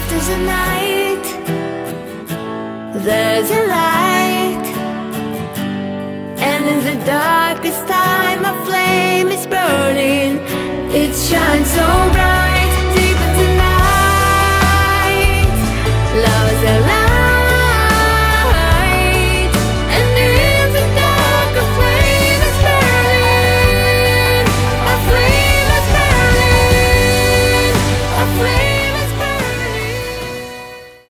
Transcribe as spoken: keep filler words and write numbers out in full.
There's a night, there's a light, and in the darkest time a flame is burning. It shines so bright.